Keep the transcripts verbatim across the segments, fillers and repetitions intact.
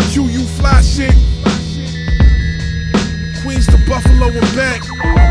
Q, you fly shit. Queens to Buffalo and back.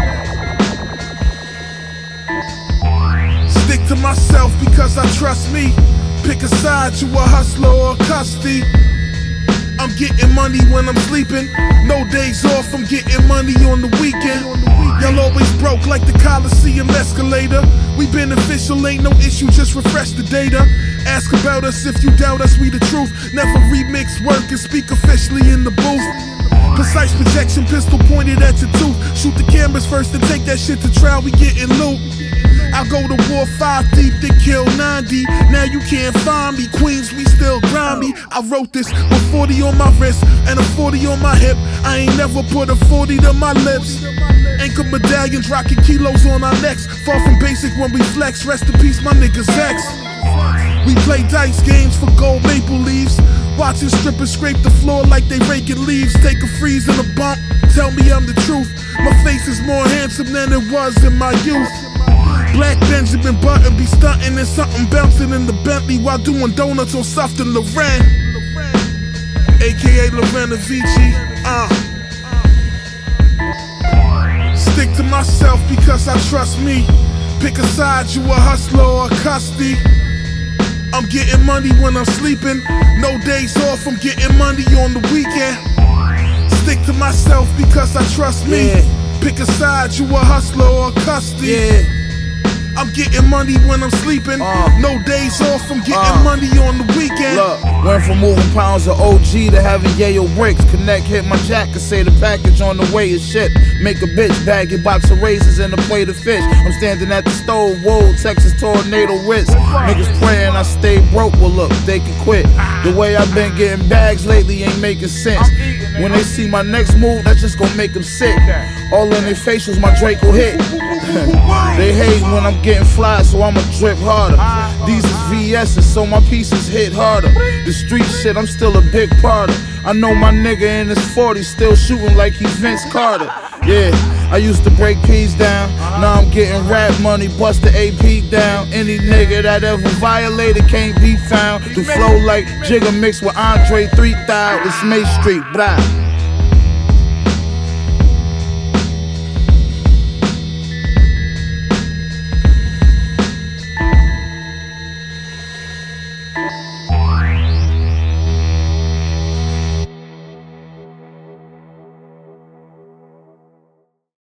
Stick to myself because I trust me. Pick a side, you a hustler or a custody. I'm getting money when I'm sleeping. No days off, I'm getting money on the weekend. Y'all always broke like the Coliseum escalator. We beneficial, ain't no issue, just refresh the data. Ask about us if you doubt us, we the truth. Never remix work and speak officially in the booth. Precise projection, pistol pointed at your tooth. Shoot the cameras first and take that shit to trial, we getting loot. I go to war five deep, then kill ninety. Now you can't find me, Queens, we still grimy. I wrote this with forty on my wrist and a forty on my hip. I ain't never put a forty to my lips. Anchor medallions, rocking kilos on our necks. Far from basic when we flex, rest in peace my niggas X. We play dice games for gold maple leaves. Watching strippers scrape the floor like they raking leaves. Take a freeze and a bump, tell me I'm the truth. My face is more handsome than it was in my youth. Black Benjamin Button be stunting and something bouncing in the Bentley while doing donuts on Softon Loren, A K A Lorena Vici. Uh. Stick to myself because I trust me. Pick a side, you a hustler or a custody. I'm getting money when I'm sleeping. No days off, I'm getting money on the weekend. Stick to myself because I trust me. Yeah. Pick a side, you a hustler or a custody. Yeah. I'm getting money when I'm sleeping. Uh, no days off, I'm getting uh, money on the weekend. Look, went from moving pounds of O G to having yayo bricks. Connect, hit my jacket, say the package on the way is shit. Make a bitch bag your box of raisins and a plate of fish. I'm standing at the stove, whoa, Texas tornado wrist. Niggas praying I stay broke, well look, they can quit. The way I've been getting bags lately ain't making sense. When they see my next move, that's just gonna make them sick. All in their facials, my Draco hit. They hate when I'm getting fly, so I'ma drip harder. These is V S's, so my pieces hit harder. The street shit, I'm still a big part of. I know my nigga in his forties still shooting like he Vince Carter. Yeah, I used to break P's down. Now I'm getting rap money, bust the A P down. Any nigga that ever violated can't be found. The flow like Jigga mixed with Andre three thousand. It's May Street, blah.